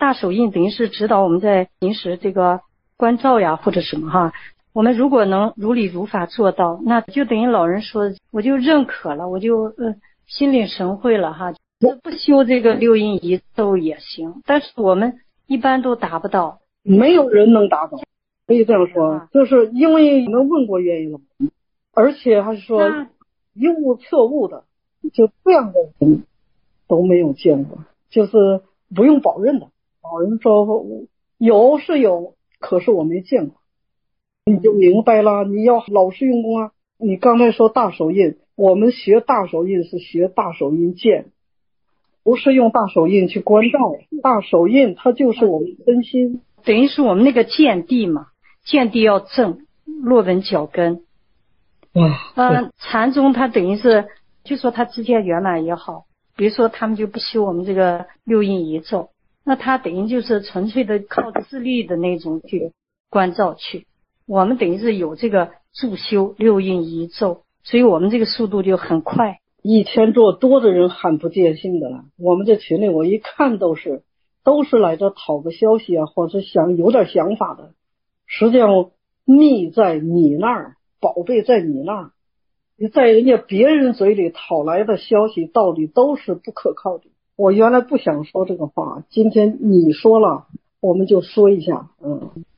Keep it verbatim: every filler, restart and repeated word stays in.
大手印等于是指导我们在平时这个关照呀或者什么哈。我们如果能如理如法做到，那就等于老人说我就认可了，我就呃心领神会了哈。不修这个六印仪咒也行，但是我们一般都达不到。 没有人能达到，可以这样说，啊、就是因为你们问过原因了，而且还是说一误错误的，就这样的人都没有见过，就是不用保认的。老人说有是有，可是我没见过，你就明白了。你要老实用功啊。你刚才说大手印，我们学大手印是学大手印剑，不是用大手印去关照。大手印它就是我们真心， 等于是我们那个见地嘛，见地要正，落稳脚跟。嗯、呃，禅宗它等于是就说它直接圆满也好，比如说他们就不修我们这个六印仪咒，那他等于就是纯粹的靠自力的那种去关照去。我们等于是有这个助修六印仪咒，所以我们这个速度就很快。 一天做多的人很不见性的了。我们这群里我一看都是都是来这讨个消息啊，或者想有点想法的。实际上蜜在你那儿，宝贝在你那儿，你在人家别人嘴里讨来的消息道理都是不可靠的。我原来不想说这个话，今天你说了，我们就说一下。嗯。